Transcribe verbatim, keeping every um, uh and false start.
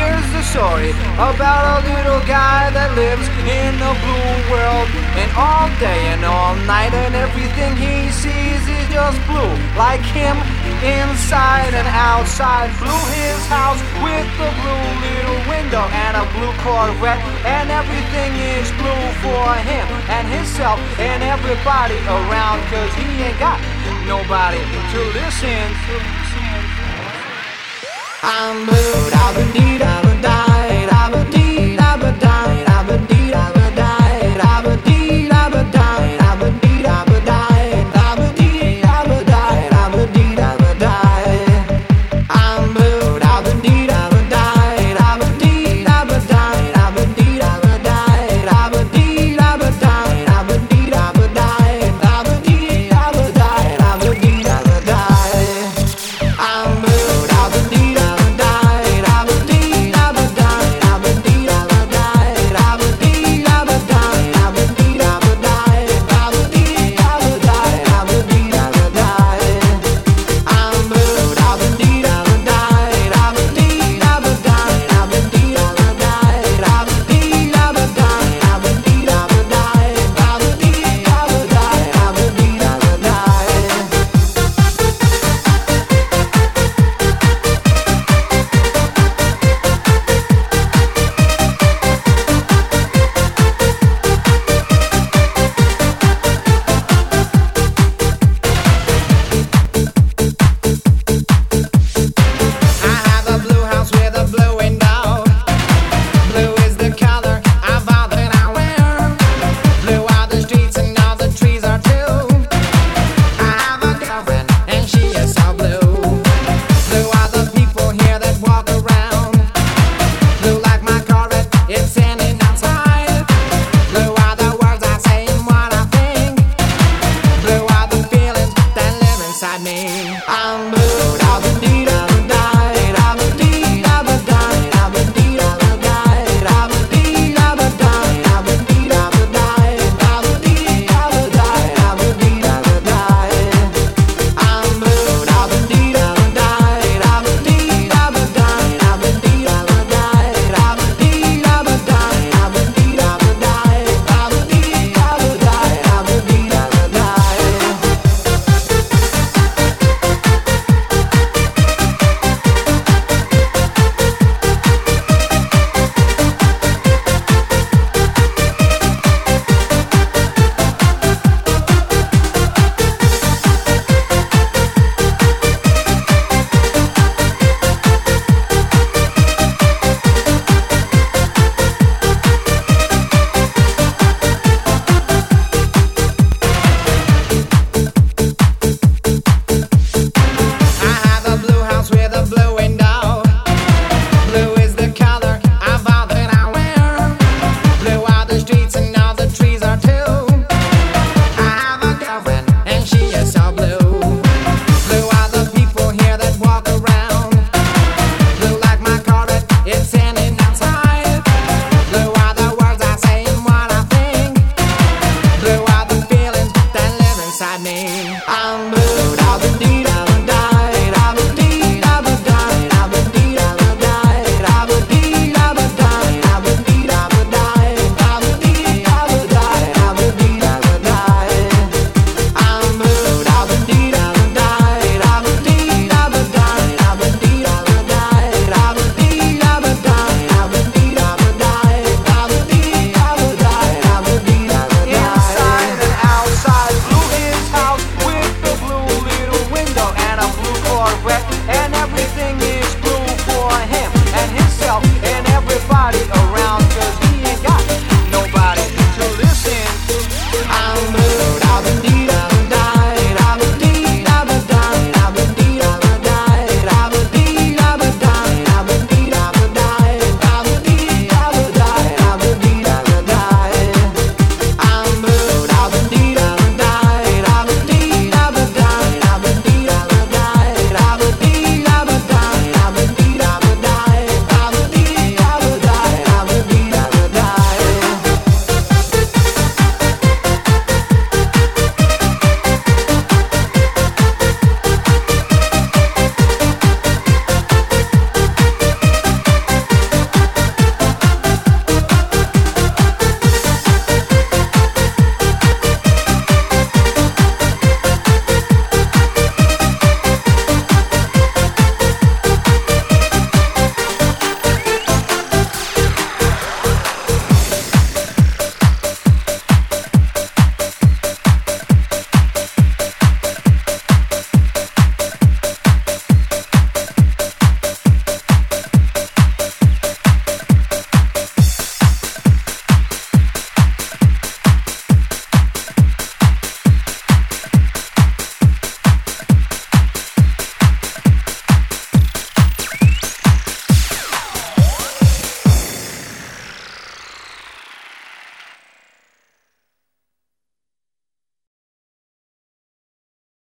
here's the story about a little guy that lives in a blue world. And all day and all night and everything he sees is just blue. Like him, inside and outside. Blue his house with a blue little window and a blue Corvette. And everything is blue for him and himself and everybody around. Cause he ain't got nobody to listen to. I'm blue out beneath